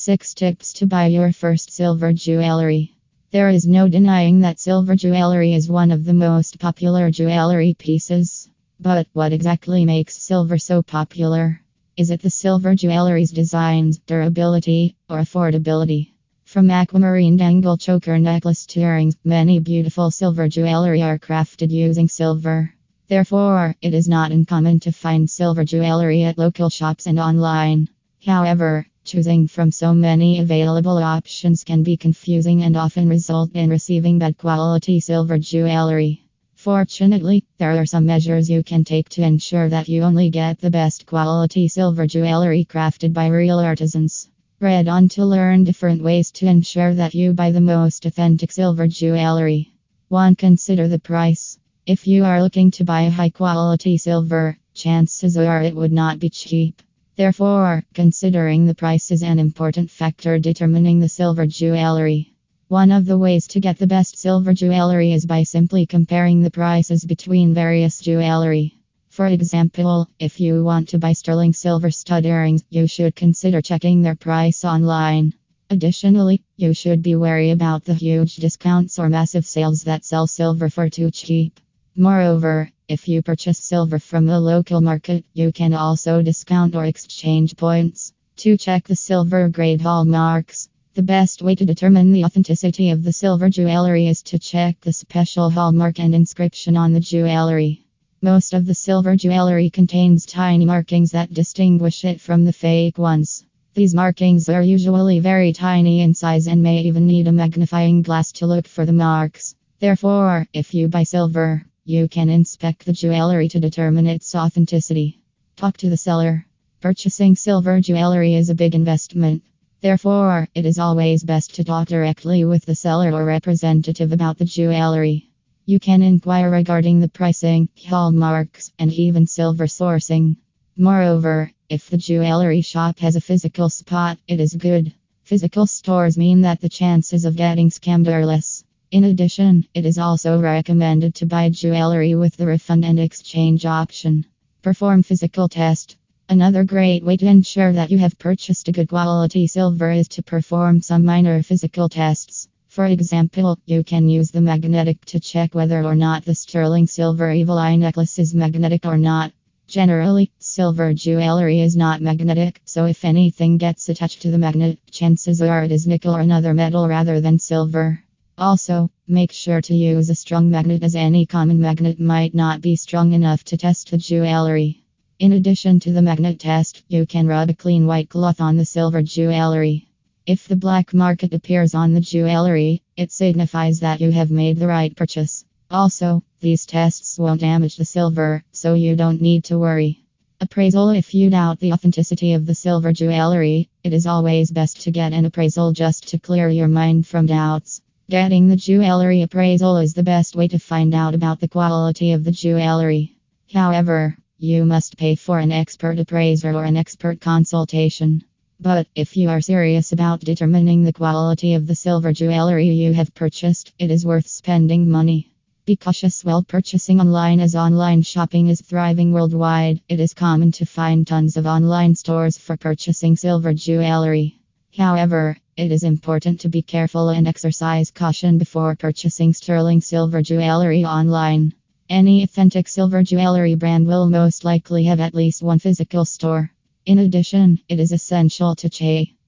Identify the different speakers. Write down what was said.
Speaker 1: 6 tips to buy your first silver jewelry. There is no denying that silver jewelry is one of the most popular jewelry pieces. But what exactly makes silver so popular? Is it the silver jewelry's designs, durability, or affordability? From aquamarine dangle choker necklace to earrings, many beautiful silver jewelry are crafted using silver. Therefore, it is not uncommon to find silver jewelry at local shops and online. However, choosing from so many available options can be confusing and often result in receiving bad quality silver jewelry. Fortunately, there are some measures you can take to ensure that you only get the best quality silver jewelry crafted by real artisans. Read on to learn different ways to ensure that you buy the most authentic silver jewelry. 1. Consider the price. If you are looking to buy high quality silver, chances are it would not be cheap. Therefore, considering the price is an important factor determining the silver jewelry. One of the ways to get the best silver jewelry is by simply comparing the prices between various jewelry. For example, if you want to buy sterling silver stud earrings, you should consider checking their price online. Additionally, you should be wary about the huge discounts or massive sales that sell silver for too cheap. Moreover, if you purchase silver from a local market, you can also discount or exchange points. To check the silver grade hallmarks. The best way to determine the authenticity of the silver jewelry is to check the special hallmark and inscription on the jewelry. Most of the silver jewelry contains tiny markings that distinguish it from the fake ones. These markings are usually very tiny in size and may even need a magnifying glass to look for the marks. Therefore, if you buy silver, you can inspect the jewelry to determine its authenticity. Talk to the seller. Purchasing silver jewelry is a big investment. Therefore, it is always best to talk directly with the seller or representative about the jewelry. You can inquire regarding the pricing, hallmarks, and even silver sourcing. Moreover, if the jewelry shop has a physical spot, it is good. Physical stores mean that the chances of getting scammed are less. In addition, it is also recommended to buy jewelry with the refund and exchange option. Perform physical test. Another great way to ensure that you have purchased a good quality silver is to perform some minor physical tests. For example, you can use the magnetic to check whether or not the sterling silver evil eye necklace is magnetic or not. Generally, silver jewelry is not magnetic, so if anything gets attached to the magnet, chances are it is nickel or another metal rather than silver. Also, make sure to use a strong magnet, as any common magnet might not be strong enough to test the jewelry. In addition to the magnet test, you can rub a clean white cloth on the silver jewelry. If the black market appears on the jewelry, it signifies that you have made the right purchase. Also, these tests won't damage the silver, so you don't need to worry. Appraisal. If you doubt the authenticity of the silver jewelry, it is always best to get an appraisal just to clear your mind from doubts. Getting the jewelry appraisal is the best way to find out about the quality of the jewelry. However, you must pay for an expert appraiser or an expert consultation. But if you are serious about determining the quality of the silver jewelry you have purchased, it is worth spending money. Be cautious while purchasing online, as online shopping is thriving worldwide. It is common to find tons of online stores for purchasing silver jewelry. However, it is important to be careful and exercise caution before purchasing sterling silver jewelry online. Any authentic silver jewelry brand will most likely have at least one physical store. In addition, it is essential to check